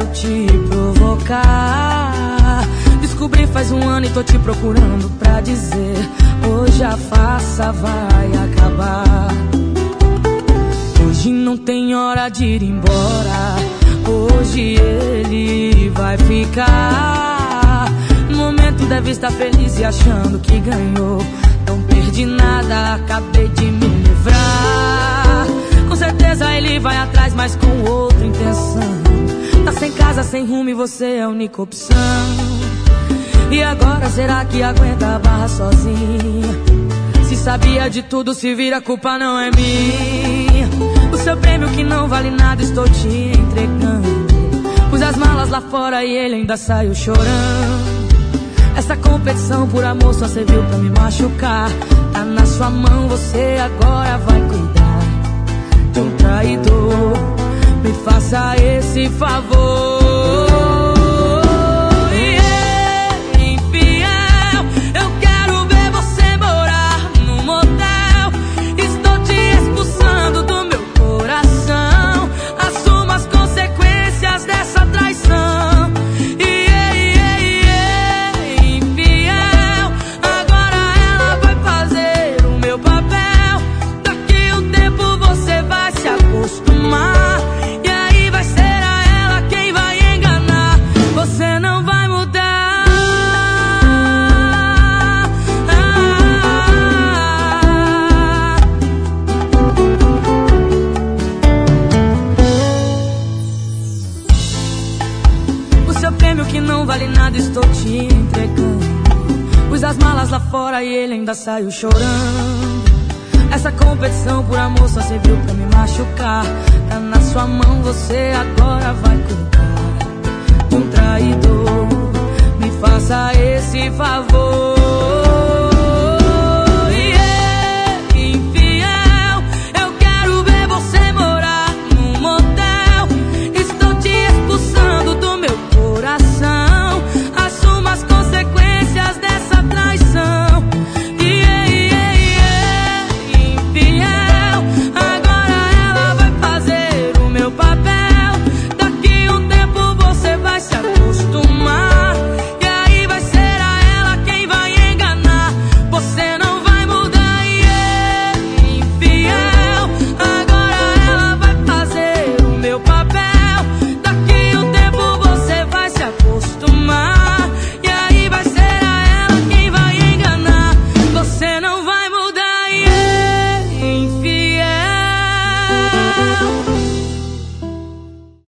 quero te provocar. Descobri faz um ano e tô te procurando pra dizer: hoje a farsa vai acabar. Hoje não tem hora de ir embora. Hoje ele vai ficar. No momento deve estar feliz e achando que ganhou. Não perdi nada, acabei de me livrar. Com certeza ele vai atrás, mas com outra intenção. Tá sem casa, sem rumo e você é a única opção. E agora será que aguenta a barra sozinha? Se sabia de tudo, se vira, a culpa não é minha. O seu prêmio que não vale nada estou te entregando. Pus as malas lá fora e ele ainda saiu chorando. Essa competição por amor só serviu pra me machucar. Tá na sua mão, você agora vai cuidar de um traidor. Me faça esse favor. Que não vale nada, estou te entregando. Pus as malas lá fora e ele ainda saiu chorando. Essa competição por amor só serviu pra me machucar. Tá na sua mão, você agora vai cuidar de um traidor. Me faça esse favor.